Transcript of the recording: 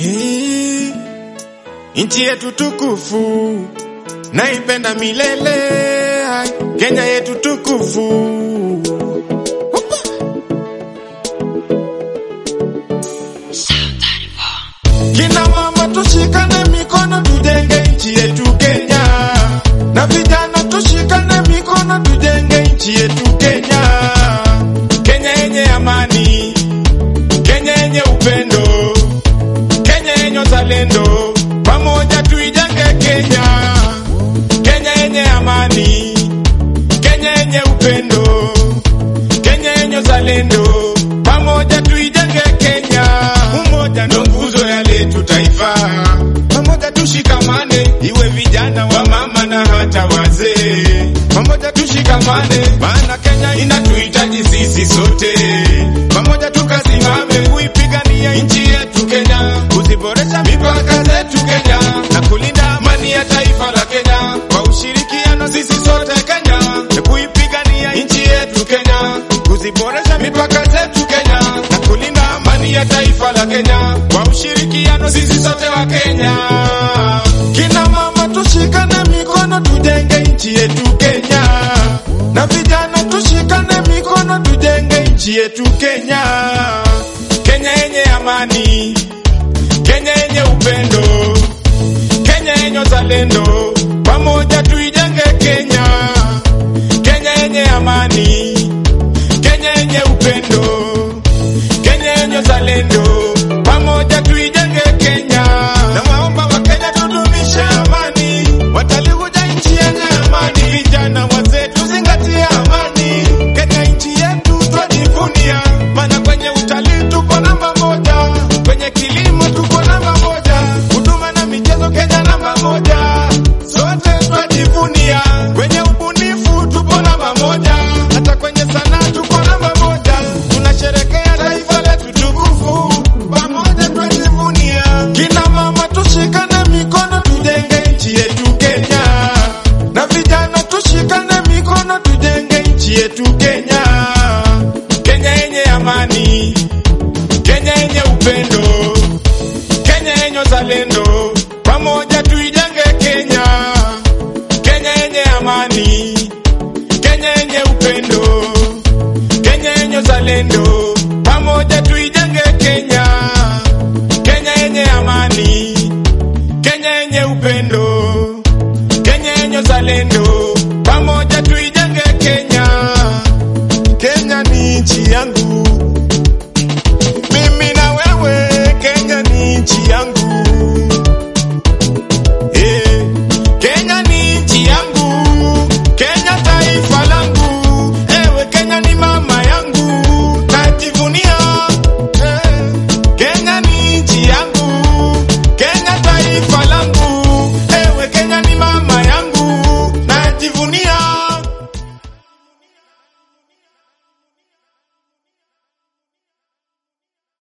Nchi yetu tukufu naipenda milele, Kenya yetu tukufu. Kina mama tushikane mikono tujenge nchi yetu Kenya, na vijana tushikane mikono tujenge nchi yetu Kenya. Kenya yenye amani, Kenya yenye upendo, Kenya yenye uzalendo, pamoja tuijenge Kenya. Kenya yenye amani, Kenya yenye upendo, Kenya yenye uzalendo, pamoja tuijenge Kenya. Umoja ndo nguzo ya letu taifa, pamoja tushikamane, iwe vijana wa mama na hata wazee. Pamoja tushikamane, maana Kenya inatuhitaji sisi sote. Pamoja tukasimame kuipigania nchi yetu Kenya, kuziboresha mipaka zetu Kenya, na kulinda amani ya taifa la Kenya. Kwa ushirikiano sisi sote Kenya, na kuipigania nchi yetu Kenya, kuziboresha mipaka zetu Kenya, na kulinda amani ya taifa la Kenya. Kwa ushirikiano sisi sote wa Kenya. Kina mama tushikane mikono tujenge nchi yetu Kenya, na vijana tushikane mikono tujenge nchi yetu Kenya. Kenya yenye amani, Kenya yenye upendo, Kenya yenye uzalendo, pamoja tuijenge Kenya. Kenya yenye amani, Kenya yenye upendo, Kenya yenye uzalendo, pamoja tuijenge Kenya. Na waomba wa Kenya tudumishe amani, watalii kuja nchi yenye amani, vijana wazee tuzingatie amani. Kenya nchi yetu twajivunia, maana kwenye utalii tuko namba moja, kwenye kilimo tuko namba moja, huduma na michezo Kenya namba moja, sote twajivunia. Kwenye ubunifu tuko namba moja, hata kwenye sanaa tuko namba moja. Tunasherehekea taifa letu tukufu, pamoja twajivunia. Kina mama tushikane mikono tujenge nchi yetu Kenya, na vijana tushikane mikono tujenge nchi yetu Kenya. Kenya yenye amani, Kenya yenye upendo, Kenya yenye uzalendo, pamoja tuijenge Kenya. Kenya yenye amani, Kenya yenye upendo, Kenya yenye uzalendo,